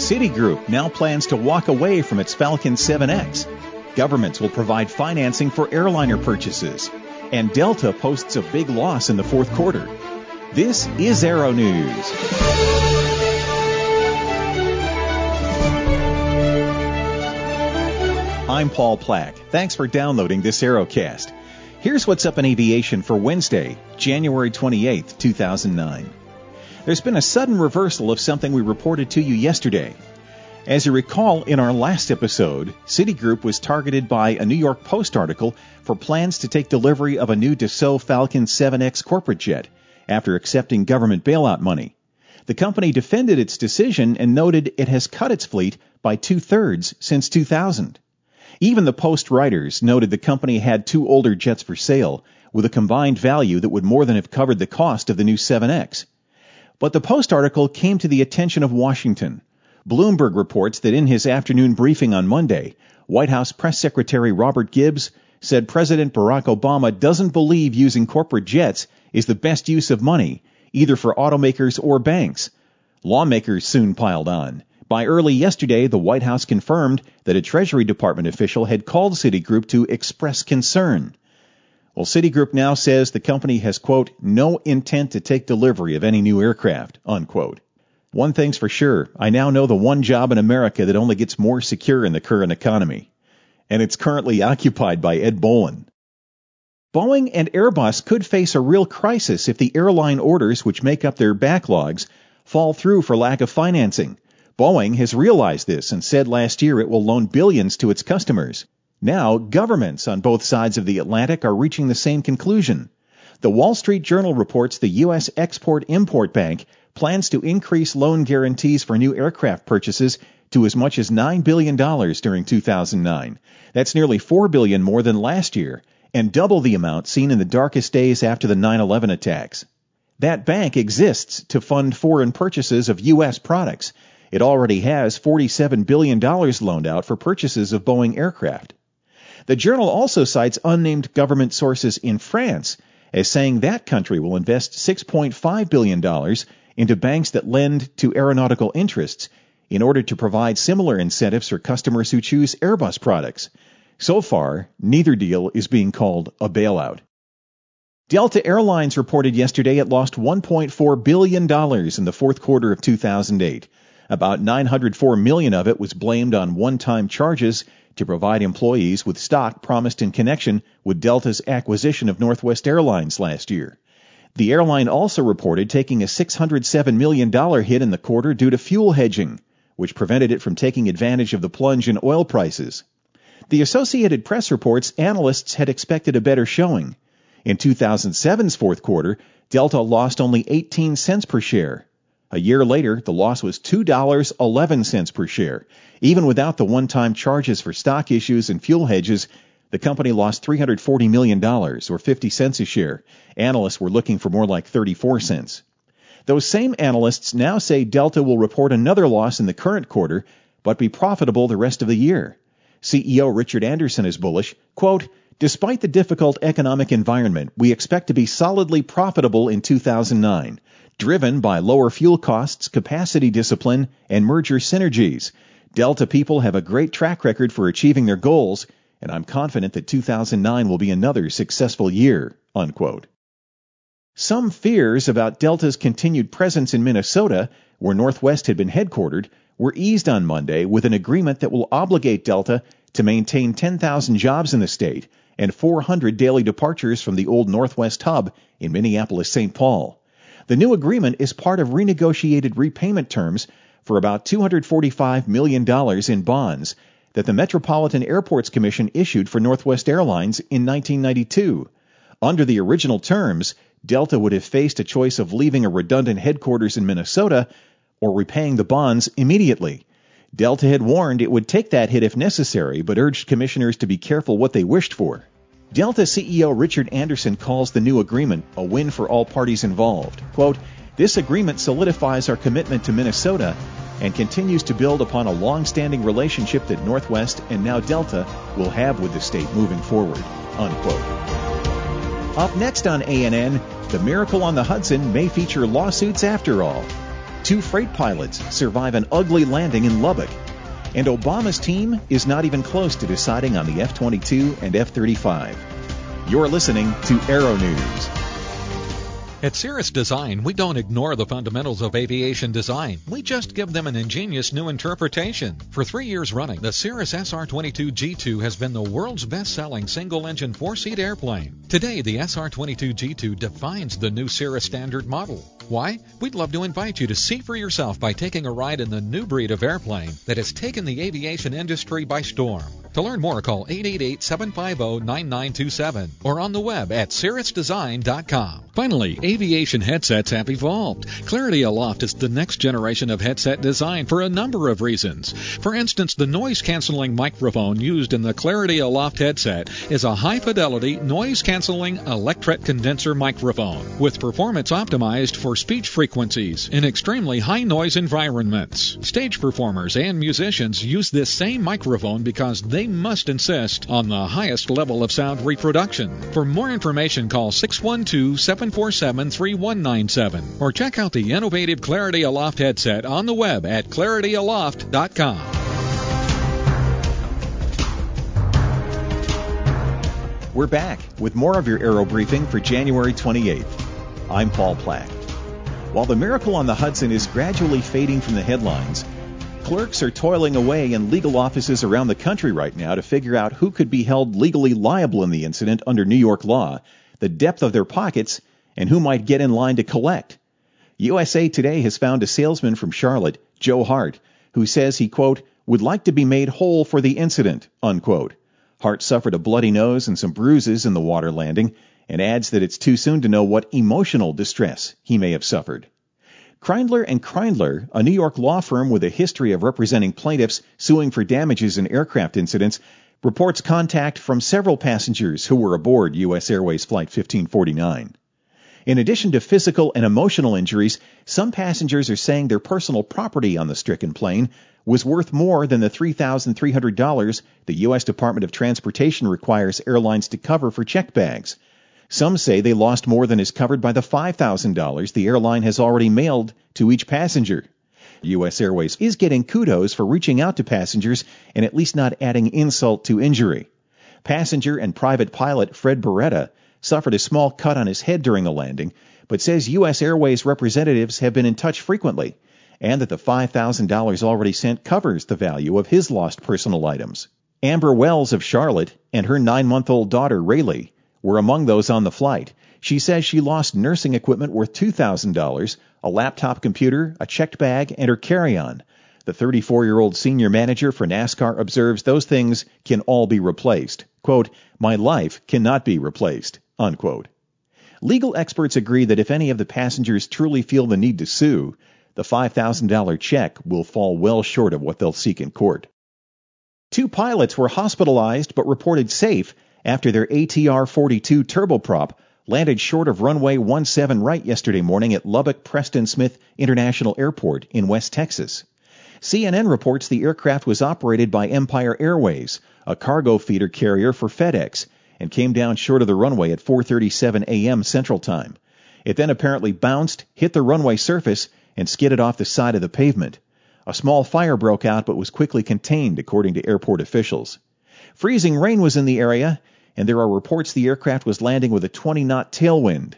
Citigroup now plans to walk away from its Falcon 7X. Governments will provide financing for airliner purchases. And Delta posts a big loss in the fourth quarter. This is Aero News. I'm Paul Plack. Thanks for downloading this Aerocast. Here's what's up in aviation for Wednesday, January 28, 2009. There's been a sudden reversal of something we reported to you yesterday. As you recall, in our last episode, Citigroup was targeted by a New York Post article for plans to take delivery of a new Dassault Falcon 7X corporate jet after accepting government bailout money. The company defended its decision and noted it has cut its fleet by 2/3 since 2000. Even the Post writers noted the company had two older jets for sale, with a combined value that would more than have covered the cost of the new 7X. But the Post article came to the attention of Washington. Bloomberg reports that in his afternoon briefing on Monday, White House Press Secretary Robert Gibbs said President Barack Obama doesn't believe using corporate jets is the best use of money, either for automakers or banks. Lawmakers soon piled on. By early yesterday, the White House confirmed that a Treasury Department official had called Citigroup to express concern. Well, Citigroup now says the company has, quote, no intent to take delivery of any new aircraft, unquote. One thing's for sure, I now know the one job in America that only gets more secure in the current economy. And it's currently occupied by Ed Bolin. Boeing and Airbus could face a real crisis if the airline orders which make up their backlogs fall through for lack of financing. Boeing has realized this and said last year it will loan billions to its customers. Now, governments on both sides of the Atlantic are reaching the same conclusion. The Wall Street Journal reports the U.S. Export-Import Bank plans to increase loan guarantees for new aircraft purchases to as much as $9 billion during 2009. That's nearly $4 billion more than last year, and double the amount seen in the darkest days after the 9/11 attacks. That bank exists to fund foreign purchases of U.S. products. It already has $47 billion loaned out for purchases of Boeing aircraft. The journal also cites unnamed government sources in France as saying that country will invest $6.5 billion into banks that lend to aeronautical interests in order to provide similar incentives for customers who choose Airbus products. So far, neither deal is being called a bailout. Delta Airlines reported yesterday it lost $1.4 billion in the fourth quarter of 2008. About $904 million of it was blamed on one-time charges to provide employees with stock promised in connection with Delta's acquisition of Northwest Airlines last year. The airline also reported taking a $607 million hit in the quarter due to fuel hedging, which prevented it from taking advantage of the plunge in oil prices. The Associated Press reports analysts had expected a better showing. In 2007's fourth quarter, Delta lost only 18 cents per share. A year later, the loss was $2.11 per share. Even without the one-time charges for stock issues and fuel hedges, the company lost $340 million, or 50 cents a share. Analysts were looking for more like 34 cents. Those same analysts now say Delta will report another loss in the current quarter, but be profitable the rest of the year. CEO Richard Anderson is bullish, quote, despite the difficult economic environment, we expect to be solidly profitable in 2009. Driven by lower fuel costs, capacity discipline, and merger synergies. Delta people have a great track record for achieving their goals, and I'm confident that 2009 will be another successful year, unquote. Some fears about Delta's continued presence in Minnesota, where Northwest had been headquartered, were eased on Monday with an agreement that will obligate Delta to maintain 10,000 jobs in the state and 400 daily departures from the old Northwest hub in Minneapolis-St. Paul. The new agreement is part of renegotiated repayment terms for about $245 million in bonds that the Metropolitan Airports Commission issued for Northwest Airlines in 1992. Under the original terms, Delta would have faced a choice of leaving a redundant headquarters in Minnesota or repaying the bonds immediately. Delta had warned it would take that hit if necessary, but urged commissioners to be careful what they wished for. Delta CEO Richard Anderson calls the new agreement a win for all parties involved. Quote, this agreement solidifies our commitment to Minnesota and continues to build upon a long-standing relationship that Northwest and now Delta will have with the state moving forward, unquote. Up next on ANN, the Miracle on the Hudson may feature lawsuits after all. 2 freight pilots survive an ugly landing in Lubbock. And Obama's team is not even close to deciding on the F-22 and F-35. You're listening to Aero News. At Cirrus Design, we don't ignore the fundamentals of aviation design. We just give them an ingenious new interpretation. For 3 years running, the Cirrus SR-22 G2 has been the world's best-selling single-engine 4-seat airplane. Today, the SR-22 G2 defines the new Cirrus standard model. Why? We'd love to invite you to see for yourself by taking a ride in the new breed of airplane that has taken the aviation industry by storm. To learn more, call 888-750-9927 or on the web at cirrusdesign.com. Finally, aviation headsets have evolved. Clarity Aloft is the next generation of headset design for a number of reasons. For instance, the noise-canceling microphone used in the Clarity Aloft headset is a high-fidelity, noise-canceling electret condenser microphone with performance optimized for speech frequencies in extremely high-noise environments. Stage performers and musicians use this same microphone because they must insist on the highest level of sound reproduction. For more information, call 612-747-3197 or check out the innovative Clarity Aloft headset on the web at clarityaloft.com. We're back with more of your Aero Briefing for January 28th. I'm Paul Plack. While the miracle on the Hudson is gradually fading from the headlines, clerks are toiling away in legal offices around the country right now to figure out who could be held legally liable in the incident under New York law, the depth of their pockets, and who might get in line to collect. USA Today has found a salesman from Charlotte, Joe Hart, who says he, quote, would like to be made whole for the incident, unquote. Hart suffered a bloody nose and some bruises in the water landing, and adds that it's too soon to know what emotional distress he may have suffered. Kreindler & Kreindler, a New York law firm with a history of representing plaintiffs suing for damages in aircraft incidents, reports contact from several passengers who were aboard U.S. Airways Flight 1549. In addition to physical and emotional injuries, some passengers are saying their personal property on the stricken plane was worth more than the $3,300 the U.S. Department of Transportation requires airlines to cover for checked bags. Some say they lost more than is covered by the $5,000 the airline has already mailed to each passenger. U.S. Airways is getting kudos for reaching out to passengers and at least not adding insult to injury. Passenger and private pilot Fred Beretta suffered a small cut on his head during the landing, but says U.S. Airways representatives have been in touch frequently and that the $5,000 already sent covers the value of his lost personal items. Amber Wells of Charlotte and her 9-month-old daughter Rayleigh were among those on the flight. She says she lost nursing equipment worth $2,000, a laptop computer, a checked bag, and her carry-on. The 34-year-old senior manager for NASCAR observes those things can all be replaced. Quote, my life cannot be replaced, unquote. Legal experts agree that if any of the passengers truly feel the need to sue, the $5,000 check will fall well short of what they'll seek in court. 2 pilots were hospitalized but reported safe after their ATR-42 turboprop landed short of runway 17 right yesterday morning at Lubbock Preston Smith International Airport in West Texas. CNN reports the aircraft was operated by Empire Airways, a cargo feeder carrier for FedEx, and came down short of the runway at 4:37 a.m. Central Time. It then apparently bounced, hit the runway surface, and skidded off the side of the pavement. A small fire broke out but was quickly contained, according to airport officials. Freezing rain was in the area, and there are reports the aircraft was landing with a 20-knot tailwind.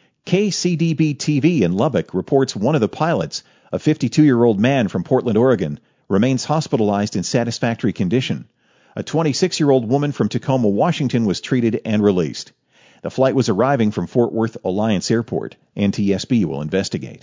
KCDB-TV in Lubbock reports one of the pilots, a 52-year-old man from Portland, Oregon, remains hospitalized in satisfactory condition. A 26-year-old woman from Tacoma, Washington was treated and released. The flight was arriving from Fort Worth Alliance Airport. NTSB will investigate.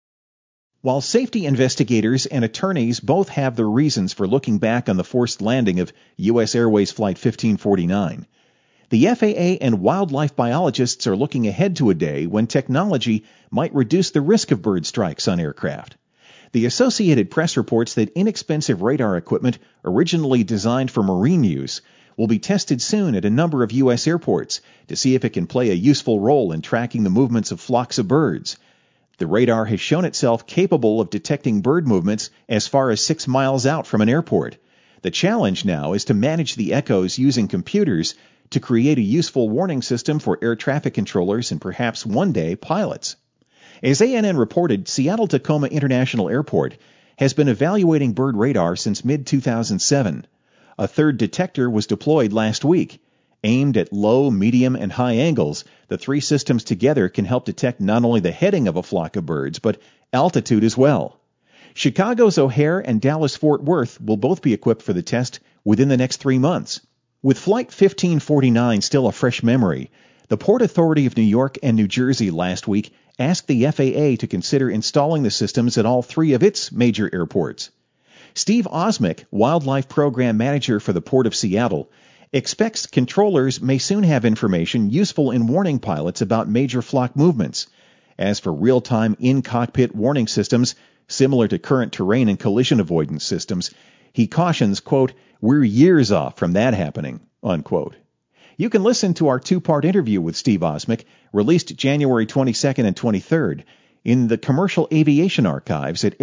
While safety investigators and attorneys both have their reasons for looking back on the forced landing of U.S. Airways Flight 1549, the FAA and wildlife biologists are looking ahead to a day when technology might reduce the risk of bird strikes on aircraft. The Associated Press reports that inexpensive radar equipment originally designed for marine use will be tested soon at a number of U.S. airports to see if it can play a useful role in tracking the movements of flocks of birds. The radar has shown itself capable of detecting bird movements as far as 6 miles out from an airport. The challenge now is to manage the echoes using computers to create a useful warning system for air traffic controllers and perhaps one day pilots. As ANN reported, Seattle-Tacoma International Airport has been evaluating bird radar since mid-2007. A third detector was deployed last week. Aimed at low, medium, and high angles, the three systems together can help detect not only the heading of a flock of birds, but altitude as well. Chicago's O'Hare and Dallas-Fort Worth will both be equipped for the test within the next 3 months. With Flight 1549 still a fresh memory, the Port Authority of New York and New Jersey last week asked the FAA to consider installing the systems at all three of its major airports. Steve Osmick, Wildlife Program Manager for the Port of Seattle, expects controllers may soon have information useful in warning pilots about major flock movements. As for real-time in-cockpit warning systems, similar to current terrain and collision avoidance systems, he cautions, quote, "We're years off from that happening," unquote. You can listen to our two-part interview with Steve Osmick, released January 22nd and 23rd, in the Commercial Aviation Archives at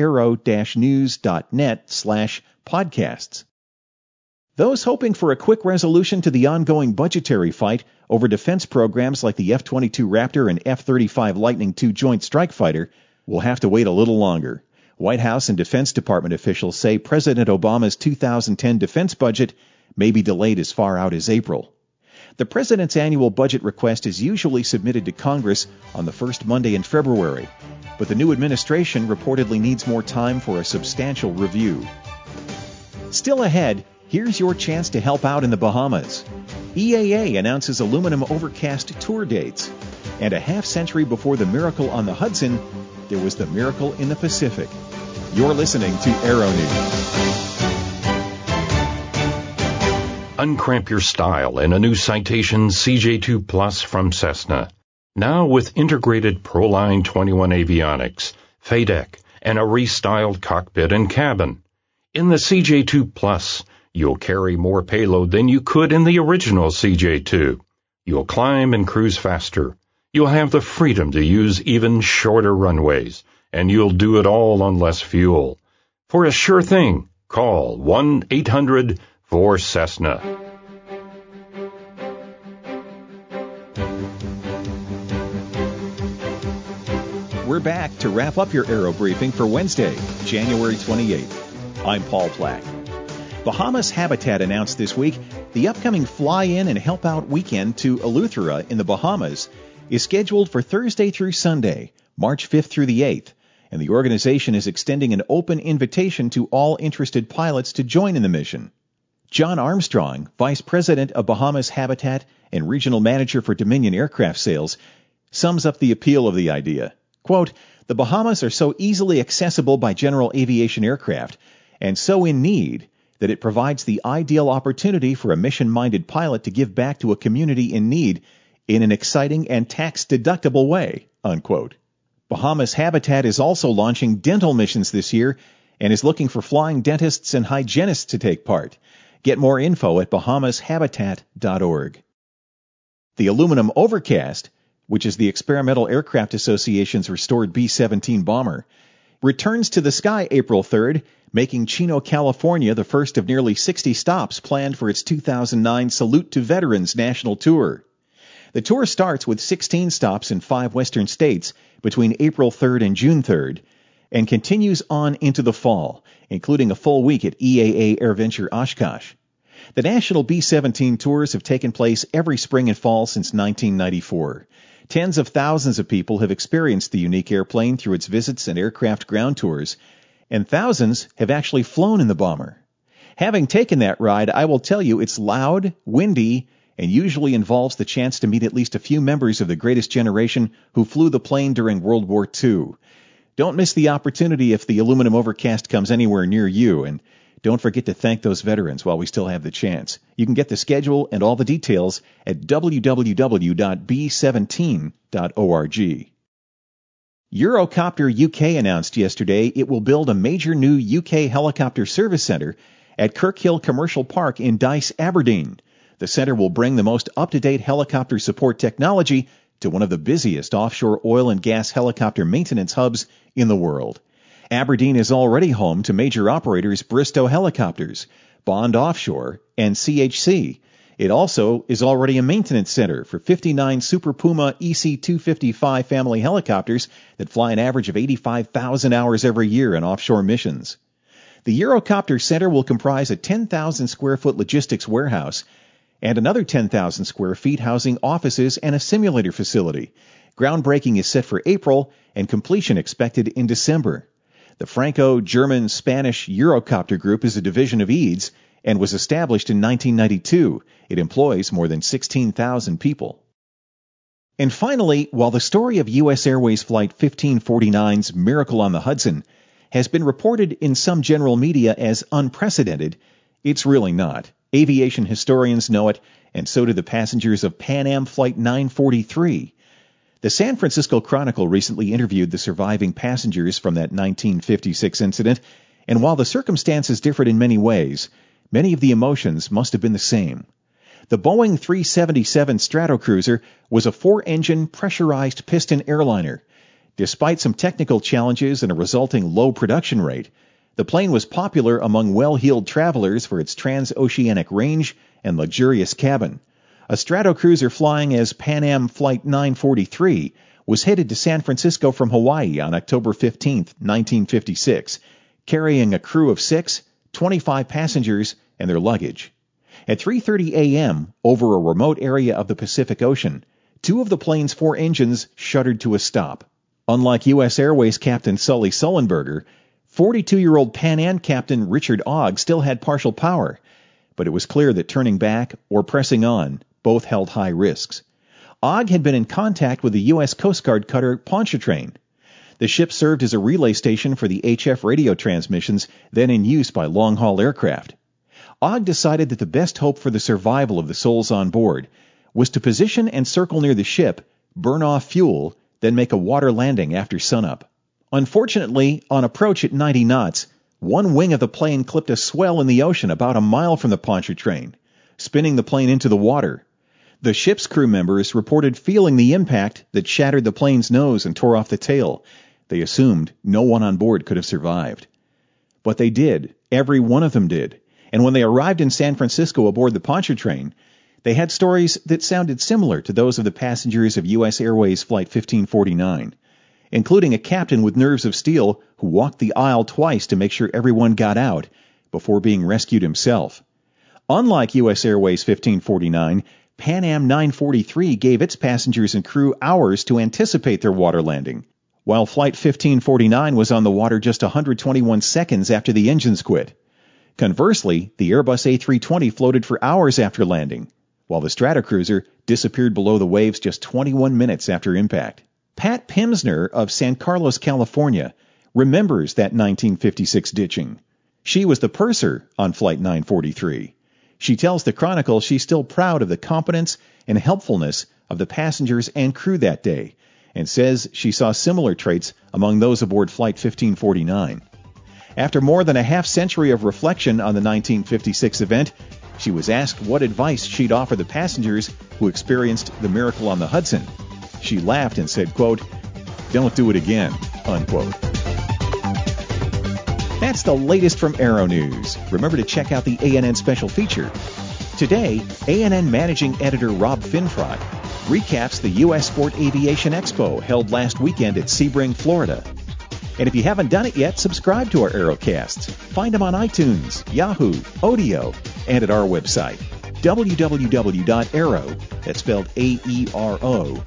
aero-news.net/podcasts. Those hoping for a quick resolution to the ongoing budgetary fight over defense programs like the F-22 Raptor and F-35 Lightning II Joint Strike Fighter will have to wait a little longer. White House and Defense Department officials say President Obama's 2010 defense budget may be delayed as far out as April. The president's annual budget request is usually submitted to Congress on the first Monday in February, but the new administration reportedly needs more time for a substantial review. Still ahead, here's your chance to help out in the Bahamas. EAA announces aluminum overcast tour dates. And a half-century before the miracle on the Hudson, there was the miracle in the Pacific. You're listening to Aero News. Uncramp your style in a new Citation CJ2 Plus from Cessna. Now with integrated Proline 21 avionics, FADEC, and a restyled cockpit and cabin. In the CJ2 Plus, you'll carry more payload than you could in the original CJ2. You'll climb and cruise faster. You'll have the freedom to use even shorter runways, and you'll do it all on less fuel. For a sure thing, call 1-800-4Cessna. We're back to wrap up your Aero Briefing for Wednesday, January 28th. I'm Paul Plack. Bahamas Habitat announced this week the upcoming Fly-In and Help Out weekend to Eleuthera in the Bahamas is scheduled for Thursday through Sunday, March 5th through the 8th, and the organization is extending an open invitation to all interested pilots to join in the mission. John Armstrong, Vice President of Bahamas Habitat and Regional Manager for Dominion Aircraft Sales, sums up the appeal of the idea. Quote, "The Bahamas are so easily accessible by general aviation aircraft and so in need that it provides the ideal opportunity for a mission-minded pilot to give back to a community in need in an exciting and tax-deductible way," unquote. Bahamas Habitat is also launching dental missions this year and is looking for flying dentists and hygienists to take part. Get more info at bahamashabitat.org. The Aluminum Overcast, which is the Experimental Aircraft Association's restored B-17 bomber, returns to the sky April 3rd, making Chino, California the first of nearly 60 stops planned for its 2009 Salute to Veterans national tour. The tour starts with 16 stops in 5 western states between April 3rd and June 3rd, and continues on into the fall, including a full week at EAA AirVenture Oshkosh. The national B-17 tours have taken place every spring and fall since 1994. Tens of thousands of people have experienced the unique airplane through its visits and aircraft ground tours, and thousands have actually flown in the bomber. Having taken that ride, I will tell you it's loud, windy, and usually involves the chance to meet at least a few members of the greatest generation who flew the plane during World War II. Don't miss the opportunity if the Aluminum Overcast comes anywhere near you, and don't forget to thank those veterans while we still have the chance. You can get the schedule and all the details at www.b17.org. Eurocopter UK announced yesterday it will build a major new UK helicopter service center at Kirkhill Commercial Park in Dice, Aberdeen. The center will bring the most up-to-date helicopter support technology to one of the busiest offshore oil and gas helicopter maintenance hubs in the world. Aberdeen is already home to major operators Bristow Helicopters, Bond Offshore, and CHC, It also is already a maintenance center for 59 Super Puma EC-255 family helicopters that fly an average of 85,000 hours every year in offshore missions. The Eurocopter Center will comprise a 10,000 square foot logistics warehouse and another 10,000 square feet housing offices and a simulator facility. Groundbreaking is set for April and completion expected in December. The Franco-German-Spanish Eurocopter Group is a division of EADS and was established in 1992. It employs more than 16,000 people. And finally, while the story of U.S. Airways Flight 1549's Miracle on the Hudson has been reported in some general media as unprecedented, it's really not. Aviation historians know it, and so do the passengers of Pan Am Flight 943. The San Francisco Chronicle recently interviewed the surviving passengers from that 1956 incident, and while the circumstances differed in many ways, many of the emotions must have been the same. The Boeing 377 Stratocruiser was a 4-engine pressurized piston airliner. Despite some technical challenges and a resulting low production rate, the plane was popular among well-heeled travelers for its transoceanic range and luxurious cabin. A Stratocruiser flying as Pan Am Flight 943 was headed to San Francisco from Hawaii on October 15, 1956, carrying a crew of 6, 25 passengers, and their luggage. At 3:30 a.m., over a remote area of the Pacific Ocean, 2 of the plane's 4 engines shuddered to a stop. Unlike U.S. Airways Captain Sully Sullenberger, 42-year-old Pan Am Captain Richard Ogg still had partial power, but it was clear that turning back or pressing on both held high risks. Ogg had been in contact with the U.S. Coast Guard cutter Pontchartrain. The ship served as a relay station for the HF radio transmissions then in use by long-haul aircraft. Ogg decided that the best hope for the survival of the souls on board was to position and circle near the ship, burn off fuel, then make a water landing after sunup. Unfortunately, on approach at 90 knots, one wing of the plane clipped a swell in the ocean about a mile from the Pontchartrain, spinning the plane into the water. The ship's crew members reported feeling the impact that shattered the plane's nose and tore off the tail. They assumed no one on board could have survived. But they did. Every one of them did. And when they arrived in San Francisco aboard the Pontchartrain, they had stories that sounded similar to those of the passengers of U.S. Airways Flight 1549, including a captain with nerves of steel who walked the aisle twice to make sure everyone got out before being rescued himself. Unlike U.S. Airways 1549, Pan Am 943 gave its passengers and crew hours to anticipate their water landing, while Flight 1549 was on the water just 121 seconds after the engines quit. Conversely, the Airbus A320 floated for hours after landing, while the Stratocruiser disappeared below the waves just 21 minutes after impact. Pat Pimsner of San Carlos, California, remembers that 1956 ditching. She was the purser on Flight 943. She tells the Chronicle she's still proud of the competence and helpfulness of the passengers and crew that day, and says she saw similar traits among those aboard Flight 1549. After more than a half-century of reflection on the 1956 event, she was asked what advice she'd offer the passengers who experienced the Miracle on the Hudson. She laughed and said, quote, "Don't do it again," unquote. That's the latest from Aero News. Remember to check out the ANN special feature. Today, ANN Managing Editor Rob Finfrott recaps the U.S. Sport Aviation Expo held last weekend at Sebring, Florida. And if you haven't done it yet, subscribe to our Aerocasts. Find them on iTunes, Yahoo, Odeo, and at our website, www.aero, that's spelled AERO,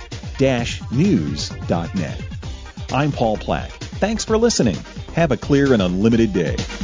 -news.net. I'm Paul Plack. Thanks for listening. Have a clear and unlimited day.